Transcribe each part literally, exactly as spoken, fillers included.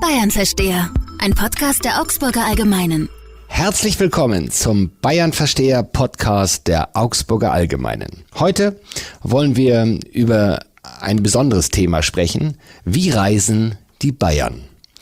Bayern-Versteher, ein Podcast der Augsburger Allgemeinen. Herzlich willkommen zum Bayern-Versteher-Podcast der Augsburger Allgemeinen. Heute wollen wir über ein besonderes Thema sprechen. Wie reisen die Bayern?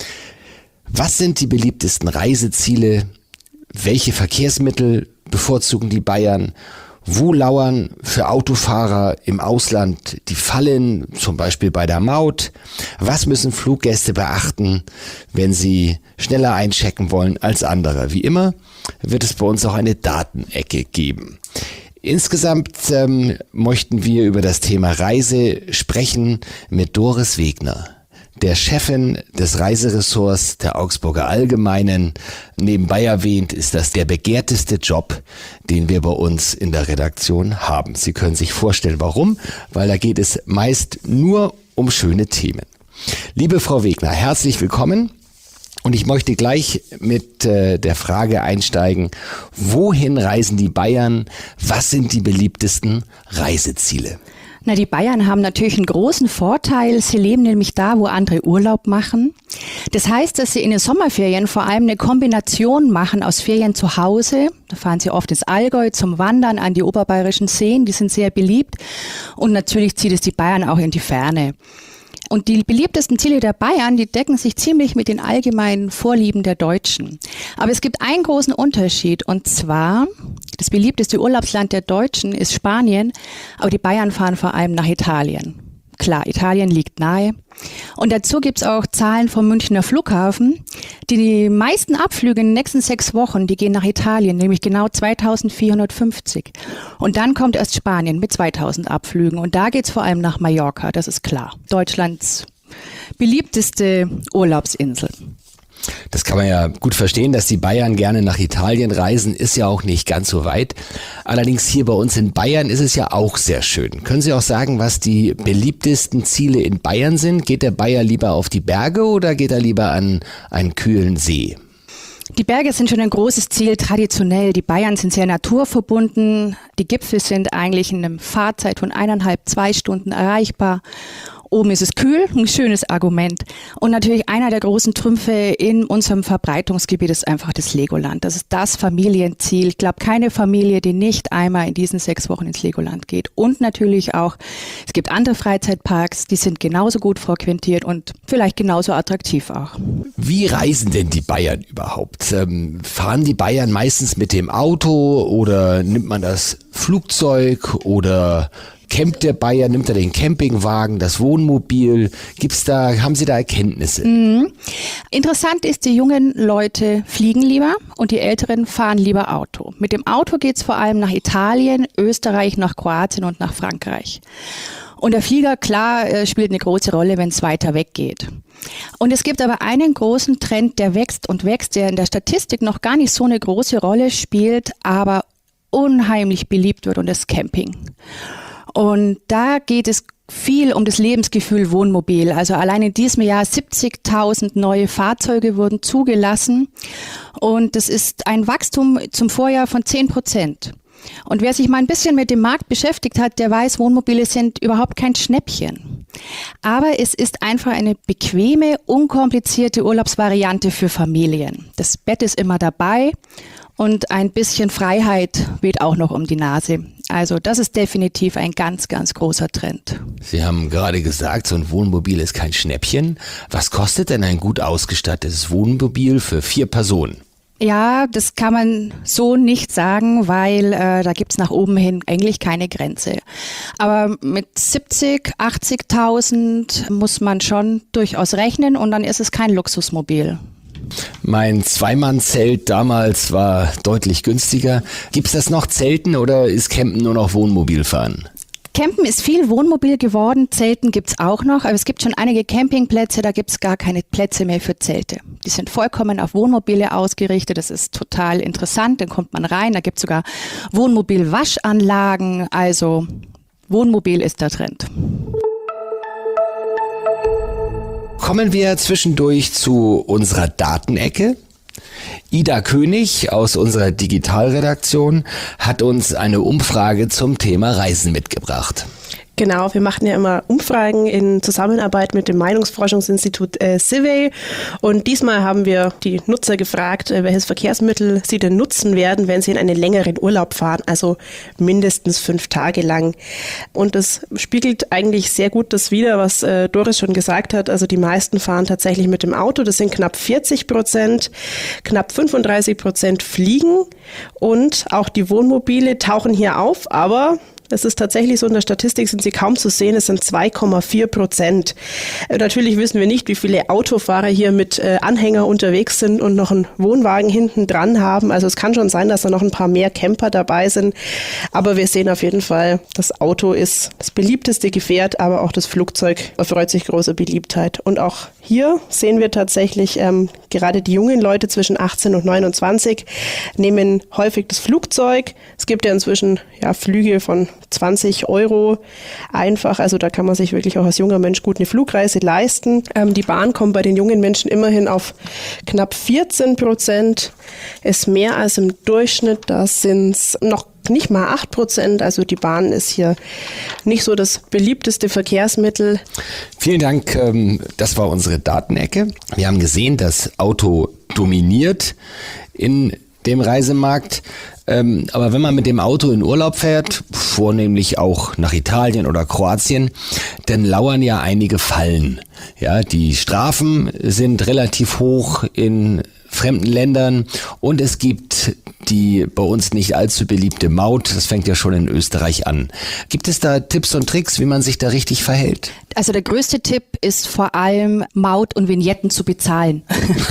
Was sind die beliebtesten Reiseziele? Welche Verkehrsmittel bevorzugen die Bayern? Wo lauern für Autofahrer im Ausland die Fallen, zum Beispiel bei der Maut? Was müssen Fluggäste beachten, wenn sie schneller einchecken wollen als andere? Wie immer wird es bei uns auch eine Datenecke geben. Insgesamt ähm, möchten wir über das Thema Reise sprechen mit Doris Wegner, der Chefin des Reiseressorts der Augsburger Allgemeinen. Nebenbei erwähnt ist das der begehrteste Job, den wir bei uns in der Redaktion haben. Sie können sich vorstellen, warum, weil da geht es meist nur um schöne Themen. Liebe Frau Wegner, herzlich willkommen. Und ich möchte gleich mit äh, der Frage einsteigen, wohin reisen die Bayern? Was sind die beliebtesten Reiseziele? Na, die Bayern haben natürlich einen großen Vorteil. Sie leben nämlich da, wo andere Urlaub machen. Das heißt, dass sie in den Sommerferien vor allem eine Kombination machen aus Ferien zu Hause. Da fahren sie oft ins Allgäu zum Wandern an die oberbayerischen Seen. Die sind sehr beliebt. Und natürlich zieht es die Bayern auch in die Ferne. Und die beliebtesten Ziele der Bayern, die decken sich ziemlich mit den allgemeinen Vorlieben der Deutschen. Aber es gibt einen großen Unterschied, und zwar, das beliebteste Urlaubsland der Deutschen ist Spanien, aber die Bayern fahren vor allem nach Italien. Klar, Italien liegt nahe. Und dazu gibt's auch Zahlen vom Münchner Flughafen. Die meisten Abflüge in den nächsten sechs Wochen, die gehen nach Italien, nämlich genau zweitausendvierhundertfünfzig. Und dann kommt erst Spanien mit zweitausend Abflügen. Und da geht's vor allem nach Mallorca, das ist klar. Deutschlands beliebteste Urlaubsinsel. Das kann man ja gut verstehen, dass die Bayern gerne nach Italien reisen, ist ja auch nicht ganz so weit. Allerdings hier bei uns in Bayern ist es ja auch sehr schön. Können Sie auch sagen, was die beliebtesten Ziele in Bayern sind? Geht der Bayer lieber auf die Berge oder geht er lieber an einen kühlen See? Die Berge sind schon ein großes Ziel, traditionell. Die Bayern sind sehr naturverbunden. Die Gipfel sind eigentlich in einer Fahrzeit von eineinhalb, zwei Stunden erreichbar. Oben ist es kühl, ein schönes Argument. Und natürlich einer der großen Trümpfe in unserem Verbreitungsgebiet ist einfach das Legoland. Das ist das Familienziel. Ich glaube, keine Familie, die nicht einmal in diesen sechs Wochen ins Legoland geht. Und natürlich auch, es gibt andere Freizeitparks, die sind genauso gut frequentiert und vielleicht genauso attraktiv auch. Wie reisen denn die Bayern überhaupt? Ähm, fahren die Bayern meistens mit dem Auto oder nimmt man das Flugzeug oder campt der Bayer, nimmt er den Campingwagen, das Wohnmobil? Gibt's da, haben Sie da Erkenntnisse? Mhm. Interessant ist, die jungen Leute fliegen lieber und die Älteren fahren lieber Auto. Mit dem Auto geht's vor allem nach Italien, Österreich, nach Kroatien und nach Frankreich. Und der Flieger, klar, spielt eine große Rolle, wenn es weiter weg geht. Und es gibt aber einen großen Trend, der wächst und wächst, der in der Statistik noch gar nicht so eine große Rolle spielt, aber unheimlich beliebt wird, und das ist Camping. Und da geht es viel um das Lebensgefühl Wohnmobil. Also allein in diesem Jahr siebzigtausend neue Fahrzeuge wurden zugelassen. Und das ist ein Wachstum zum Vorjahr von zehn Prozent. Und wer sich mal ein bisschen mit dem Markt beschäftigt hat, der weiß, Wohnmobile sind überhaupt kein Schnäppchen. Aber es ist einfach eine bequeme, unkomplizierte Urlaubsvariante für Familien. Das Bett ist immer dabei und ein bisschen Freiheit weht auch noch um die Nase. Also das ist definitiv ein ganz, ganz großer Trend. Sie haben gerade gesagt, so ein Wohnmobil ist kein Schnäppchen. Was kostet denn ein gut ausgestattetes Wohnmobil für vier Personen? Ja, das kann man so nicht sagen, weil äh, da gibt's nach oben hin eigentlich keine Grenze. Aber mit siebzig, achtzigtausend muss man schon durchaus rechnen und dann ist es kein Luxusmobil. Mein Zweimannzelt damals war deutlich günstiger. Gibt's das noch, Zelten, oder ist Campen nur noch Wohnmobilfahren? Campen ist viel Wohnmobil geworden, Zelten gibt's auch noch, aber es gibt schon einige Campingplätze, da gibt's gar keine Plätze mehr für Zelte. Die sind vollkommen auf Wohnmobile ausgerichtet, das ist total interessant, dann kommt man rein, da gibt's sogar Wohnmobil-Waschanlagen, also Wohnmobil ist der Trend. Kommen wir zwischendurch zu unserer Datenecke. Ida König aus unserer Digitalredaktion hat uns eine Umfrage zum Thema Reisen mitgebracht. Genau, wir machen ja immer Umfragen in Zusammenarbeit mit dem Meinungsforschungsinstitut äh, Civey und diesmal haben wir die Nutzer gefragt, äh, welches Verkehrsmittel sie denn nutzen werden, wenn sie in einen längeren Urlaub fahren, also mindestens fünf Tage lang. Und das spiegelt eigentlich sehr gut das wider, was äh, Doris schon gesagt hat. Also die meisten fahren tatsächlich mit dem Auto, das sind knapp vierzig Prozent, knapp fünfunddreißig Prozent fliegen und auch die Wohnmobile tauchen hier auf, aber es ist tatsächlich so, in der Statistik sind sie kaum zu sehen, es sind zwei Komma vier Prozent. Natürlich wissen wir nicht, wie viele Autofahrer hier mit äh, Anhänger unterwegs sind und noch einen Wohnwagen hinten dran haben. Also es kann schon sein, dass da noch ein paar mehr Camper dabei sind. Aber wir sehen auf jeden Fall, das Auto ist das beliebteste Gefährt, aber auch das Flugzeug erfreut sich großer Beliebtheit. Und auch hier sehen wir tatsächlich, ähm, gerade die jungen Leute zwischen achtzehn und neunundzwanzig nehmen häufig das Flugzeug. Es gibt ja inzwischen ja, Flüge von zwanzig Euro einfach, also da kann man sich wirklich auch als junger Mensch gut eine Flugreise leisten. Ähm, die Bahn kommt bei den jungen Menschen immerhin auf knapp vierzehn Prozent, ist mehr als im Durchschnitt, da sind es noch nicht mal acht Prozent, also die Bahn ist hier nicht so das beliebteste Verkehrsmittel. Vielen Dank, das war unsere Datenecke. Wir haben gesehen, das Auto dominiert in dem Reisemarkt. Ähm, aber wenn man mit dem Auto in Urlaub fährt, vornehmlich auch nach Italien oder Kroatien, dann lauern ja einige Fallen. Ja, die Strafen sind relativ hoch in fremden Ländern und es gibt die bei uns nicht allzu beliebte Maut. Das fängt ja schon in Österreich an. Gibt es da Tipps und Tricks, wie man sich da richtig verhält? Also der größte Tipp ist vor allem, Maut und Vignetten zu bezahlen.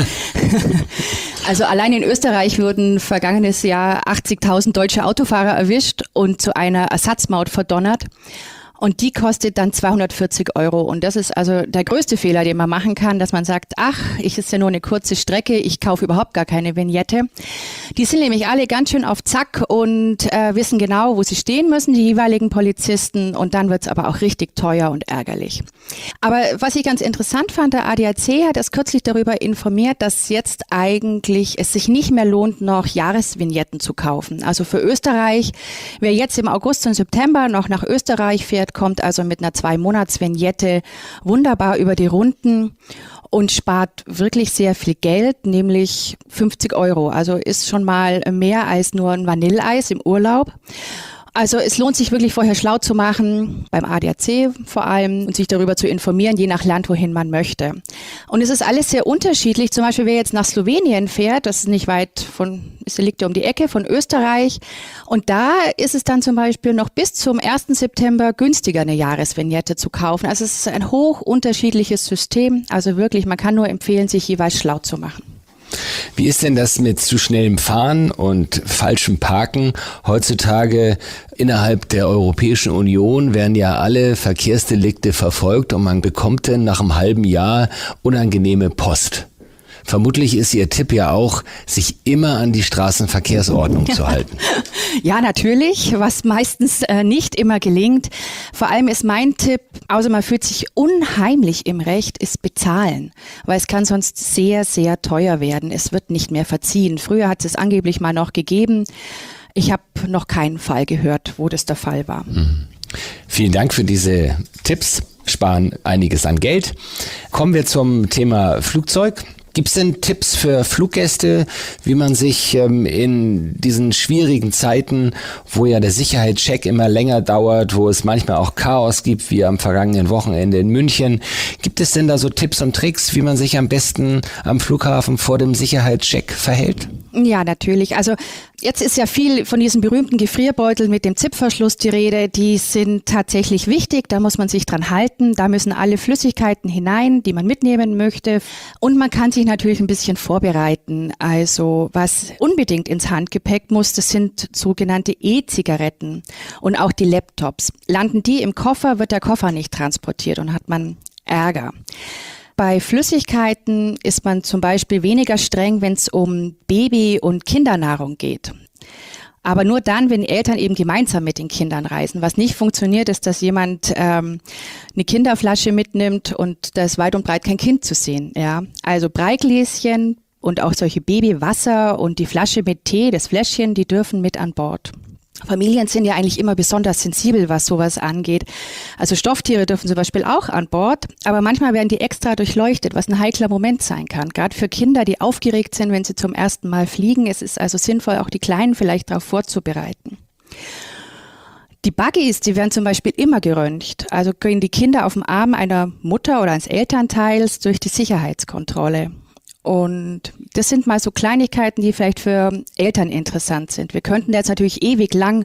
Also allein in Österreich wurden vergangenes Jahr achtzigtausend deutsche Autofahrer erwischt und zu einer Ersatzmaut verdonnert. Und die kostet dann zweihundertvierzig Euro. Und das ist also der größte Fehler, den man machen kann, dass man sagt, ach, ich ist ja nur eine kurze Strecke, ich kaufe überhaupt gar keine Vignette. Die sind nämlich alle ganz schön auf Zack und äh, wissen genau, wo sie stehen müssen, die jeweiligen Polizisten. Und dann wird's aber auch richtig teuer und ärgerlich. Aber was ich ganz interessant fand, der A D A C hat erst kürzlich darüber informiert, dass jetzt eigentlich es sich nicht mehr lohnt, noch Jahresvignetten zu kaufen. Also für Österreich, wer jetzt im August und September noch nach Österreich fährt, kommt also mit einer Zwei-Monats-Vignette wunderbar über die Runden und spart wirklich sehr viel Geld, nämlich fünfzig Euro. Also ist schon mal mehr als nur ein Vanilleeis im Urlaub. Also es lohnt sich wirklich vorher schlau zu machen, beim A D A C vor allem, und sich darüber zu informieren, je nach Land, wohin man möchte. Und es ist alles sehr unterschiedlich. Zum Beispiel, wer jetzt nach Slowenien fährt, das ist nicht weit von, es liegt ja um die Ecke von Österreich. Und da ist es dann zum Beispiel noch bis zum ersten September günstiger, eine Jahresvignette zu kaufen. Also es ist ein hoch unterschiedliches System. Also wirklich, man kann nur empfehlen, sich jeweils schlau zu machen. Wie ist denn das mit zu schnellem Fahren und falschem Parken? Heutzutage innerhalb der Europäischen Union werden ja alle Verkehrsdelikte verfolgt und man bekommt dann nach einem halben Jahr unangenehme Post. Vermutlich ist Ihr Tipp ja auch, sich immer an die Straßenverkehrsordnung zu halten. Ja, natürlich, was meistens äh, nicht immer gelingt. Vor allem ist mein Tipp, außer man fühlt sich unheimlich im Recht, ist bezahlen. Weil es kann sonst sehr, sehr teuer werden. Es wird nicht mehr verziehen. Früher hat es angeblich mal noch gegeben. Ich habe noch keinen Fall gehört, wo das der Fall war. Mhm. Vielen Dank für diese Tipps. Sparen einiges an Geld. Kommen wir zum Thema Flugzeug. Gibt es denn Tipps für Fluggäste, wie man sich ähm, in diesen schwierigen Zeiten, wo ja der Sicherheitscheck immer länger dauert, wo es manchmal auch Chaos gibt, wie am vergangenen Wochenende in München, gibt es denn da so Tipps und Tricks, wie man sich am besten am Flughafen vor dem Sicherheitscheck verhält? Ja, natürlich. Also jetzt ist ja viel von diesen berühmten Gefrierbeuteln mit dem Zipverschluss die Rede. Die sind tatsächlich wichtig, da muss man sich dran halten. Da müssen alle Flüssigkeiten hinein, die man mitnehmen möchte. Und man kann sich natürlich ein bisschen vorbereiten. Also was unbedingt ins Handgepäck muss, das sind sogenannte E-Zigaretten und auch die Laptops. Landen die im Koffer, wird der Koffer nicht transportiert und hat man Ärger. Bei Flüssigkeiten ist man zum Beispiel weniger streng, wenn es um Baby- und Kindernahrung geht. Aber nur dann, wenn Eltern eben gemeinsam mit den Kindern reisen. Was nicht funktioniert, ist, dass jemand ähm, eine Kinderflasche mitnimmt und da ist weit und breit kein Kind zu sehen. Ja, also Breigläschen und auch solche Babywasser und die Flasche mit Tee, das Fläschchen, die dürfen mit an Bord. Familien sind ja eigentlich immer besonders sensibel, was sowas angeht. Also Stofftiere dürfen zum Beispiel auch an Bord, aber manchmal werden die extra durchleuchtet, was ein heikler Moment sein kann. Gerade für Kinder, die aufgeregt sind, wenn sie zum ersten Mal fliegen. Es ist also sinnvoll, auch die Kleinen vielleicht darauf vorzubereiten. Die Buggies, die werden zum Beispiel immer geröntgt. Also gehen die Kinder auf dem Arm einer Mutter oder eines Elternteils durch die Sicherheitskontrolle. Und das sind mal so Kleinigkeiten, die vielleicht für Eltern interessant sind. Wir könnten jetzt natürlich ewig lang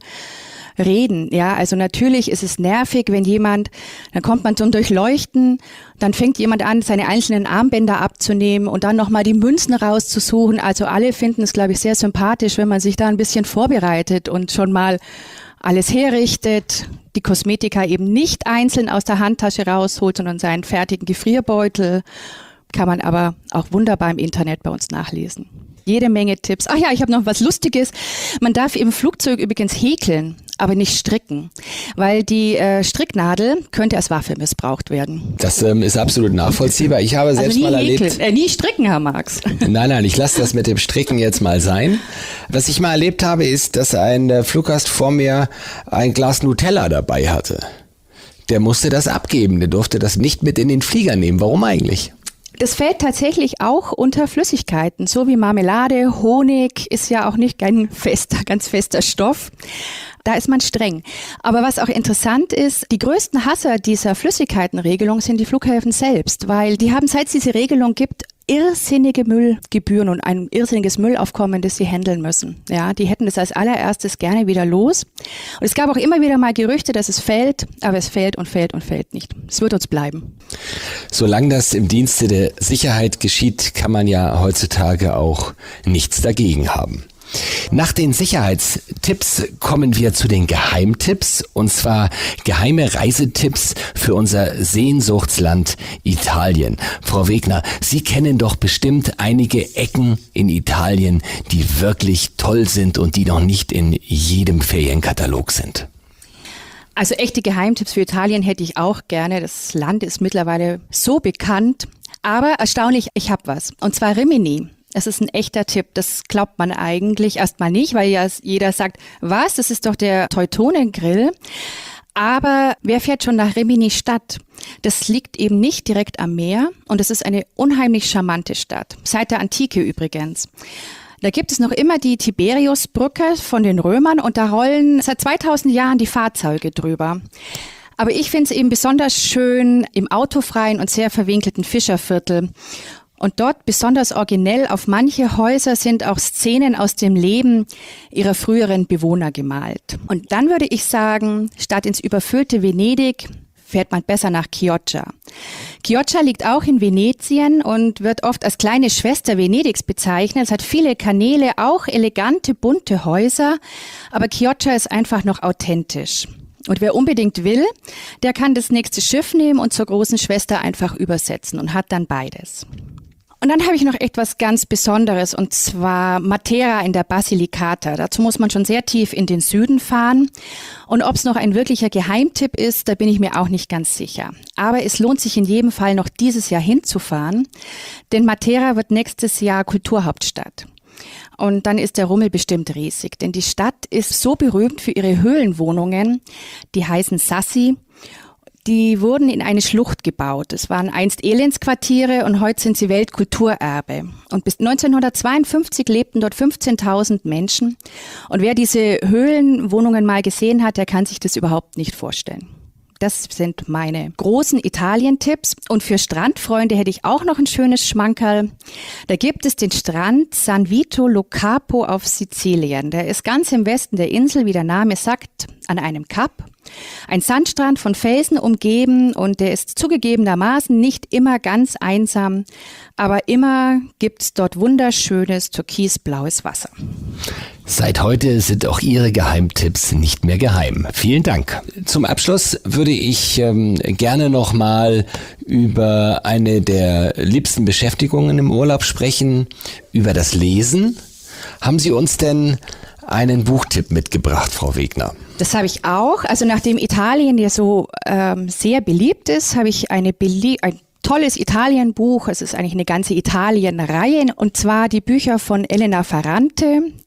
reden. Ja, also natürlich ist es nervig, wenn jemand, dann kommt man zum Durchleuchten, dann fängt jemand an, seine einzelnen Armbänder abzunehmen und dann nochmal die Münzen rauszusuchen. Also alle finden es, glaube ich, sehr sympathisch, wenn man sich da ein bisschen vorbereitet und schon mal alles herrichtet, die Kosmetika eben nicht einzeln aus der Handtasche rausholt, sondern seinen fertigen Gefrierbeutel. Kann man aber auch wunderbar im Internet bei uns nachlesen. Jede Menge Tipps. Ach ja, ich habe noch was Lustiges. Man darf im Flugzeug übrigens häkeln, aber nicht stricken, weil die äh, Stricknadel könnte als Waffe missbraucht werden. Das ähm, ist absolut nachvollziehbar. Ich habe Also selbst nie mal häkeln, erlebt. äh, nie stricken, Herr Marx. Nein, nein, ich lasse das mit dem Stricken jetzt mal sein. Was ich mal erlebt habe, ist, dass ein äh, Fluggast vor mir ein Glas Nutella dabei hatte. Der musste das abgeben, der durfte das nicht mit in den Flieger nehmen. Warum eigentlich? Das fällt tatsächlich auch unter Flüssigkeiten, so wie Marmelade, Honig ist ja auch nicht ein fester, ganz fester Stoff. Da ist man streng. Aber was auch interessant ist, die größten Hasser dieser Flüssigkeitenregelung sind die Flughäfen selbst, weil die haben, seit es diese Regelung gibt, irrsinnige Müllgebühren und ein irrsinniges Müllaufkommen, das sie handeln müssen. Ja, die hätten das als allererstes gerne wieder los. Und es gab auch immer wieder mal Gerüchte, dass es fällt, aber es fällt und fällt und fällt nicht. Es wird uns bleiben. Solange das im Dienste der Sicherheit geschieht, kann man ja heutzutage auch nichts dagegen haben. Nach den Sicherheitstipps kommen wir zu den Geheimtipps, und zwar geheime Reisetipps für unser Sehnsuchtsland Italien. Frau Wegner, Sie kennen doch bestimmt einige Ecken in Italien, die wirklich toll sind und die noch nicht in jedem Ferienkatalog sind. Also echte Geheimtipps für Italien hätte ich auch gerne. Das Land ist mittlerweile so bekannt, aber erstaunlich, ich habe was, und zwar Rimini. Es ist ein echter Tipp, das glaubt man eigentlich erstmal nicht, weil ja jeder sagt, was, das ist doch der Teutonen-Grill. Aber wer fährt schon nach Rimini Stadt? Das liegt eben nicht direkt am Meer und es ist eine unheimlich charmante Stadt, seit der Antike übrigens. Da gibt es noch immer die Tiberiusbrücke von den Römern und da rollen seit zweitausend Jahren die Fahrzeuge drüber. Aber ich finde es eben besonders schön im autofreien und sehr verwinkelten Fischerviertel. Und dort besonders originell auf manche Häuser sind auch Szenen aus dem Leben ihrer früheren Bewohner gemalt. Und dann würde ich sagen, statt ins überfüllte Venedig fährt man besser nach Chioggia. Chioggia liegt auch in Venetien und wird oft als kleine Schwester Venedigs bezeichnet. Es hat viele Kanäle, auch elegante, bunte Häuser, aber Chioggia ist einfach noch authentisch. Und wer unbedingt will, der kann das nächste Schiff nehmen und zur großen Schwester einfach übersetzen und hat dann beides. Und dann habe ich noch etwas ganz Besonderes, und zwar Matera in der Basilicata. Dazu muss man schon sehr tief in den Süden fahren. Und ob es noch ein wirklicher Geheimtipp ist, da bin ich mir auch nicht ganz sicher. Aber es lohnt sich in jedem Fall noch dieses Jahr hinzufahren, denn Matera wird nächstes Jahr Kulturhauptstadt. Und dann ist der Rummel bestimmt riesig, denn die Stadt ist so berühmt für ihre Höhlenwohnungen, die heißen Sassi. Die wurden in eine Schlucht gebaut. Es waren einst Elendsquartiere und heute sind sie Weltkulturerbe. Und bis neunzehnhundertzweiundfünfzig lebten dort fünfzehntausend Menschen. Und wer diese Höhlenwohnungen mal gesehen hat, der kann sich das überhaupt nicht vorstellen. Das sind meine großen Italien-Tipps. Und für Strandfreunde hätte ich auch noch ein schönes Schmankerl. Da gibt es den Strand San Vito Lo Capo auf Sizilien. Der ist ganz im Westen der Insel, wie der Name sagt, an einem Kap. Ein Sandstrand von Felsen umgeben und der ist zugegebenermaßen nicht immer ganz einsam, aber immer gibt's dort wunderschönes türkisblaues Wasser. Seit heute sind auch Ihre Geheimtipps nicht mehr geheim. Vielen Dank. Zum Abschluss würde ich ähm, gerne nochmal über eine der liebsten Beschäftigungen im Urlaub sprechen, über das Lesen. Haben Sie uns denn einen Buchtipp mitgebracht, Frau Wegner? Das habe ich auch. Also nachdem Italien ja so ähm, sehr beliebt ist, habe ich eine belie- ein tolles Italienbuch. Es ist eigentlich eine ganze Italien-Reihe, und zwar die Bücher von Elena Ferrante.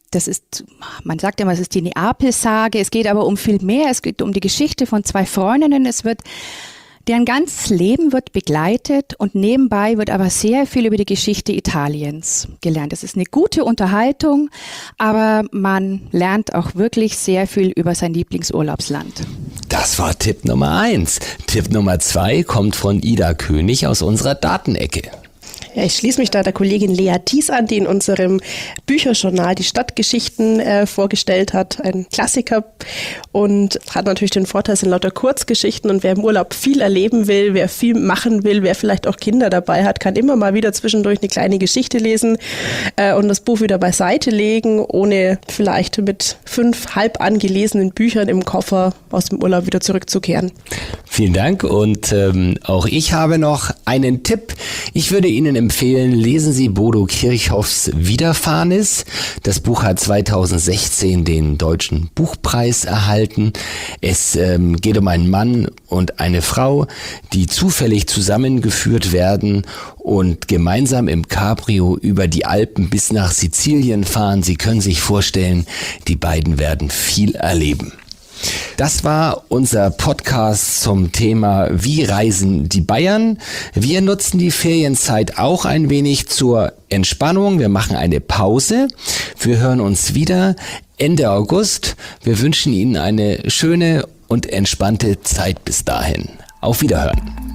Das ist, man sagt immer, es ist die Neapel-Sage. Es geht aber um viel mehr. Es geht um die Geschichte von zwei Freundinnen. Es wird Deren ganzes Leben wird begleitet und nebenbei wird aber sehr viel über die Geschichte Italiens gelernt. Das ist eine gute Unterhaltung, aber man lernt auch wirklich sehr viel über sein Lieblingsurlaubsland. Das war Tipp Nummer eins. Tipp Nummer zwei kommt von Ida König aus unserer Datenecke. Ja, ich schließe mich da der Kollegin Lea Thies an, die in unserem Bücherjournal die Stadtgeschichten äh, vorgestellt hat. Ein Klassiker und hat natürlich den Vorteil, es sind lauter Kurzgeschichten und wer im Urlaub viel erleben will, wer viel machen will, wer vielleicht auch Kinder dabei hat, kann immer mal wieder zwischendurch eine kleine Geschichte lesen äh, und das Buch wieder beiseite legen, ohne vielleicht mit fünf halb angelesenen Büchern im Koffer aus dem Urlaub wieder zurückzukehren. Vielen Dank und ähm, auch ich habe noch einen Tipp. Ich würde Ihnen empfehlen, lesen Sie Bodo Kirchhoffs Widerfahnis. Das Buch hat zweitausendsechzehn den Deutschen Buchpreis erhalten. Es ähm, geht um einen Mann und eine Frau, die zufällig zusammengeführt werden und gemeinsam im Cabrio über die Alpen bis nach Sizilien fahren. Sie können sich vorstellen, die beiden werden viel erleben. Das war unser Podcast zum Thema Wie reisen die Bayern? Wir nutzen die Ferienzeit auch ein wenig zur Entspannung. Wir machen eine Pause. Wir hören uns wieder Ende August. Wir wünschen Ihnen eine schöne und entspannte Zeit bis dahin. Auf Wiederhören.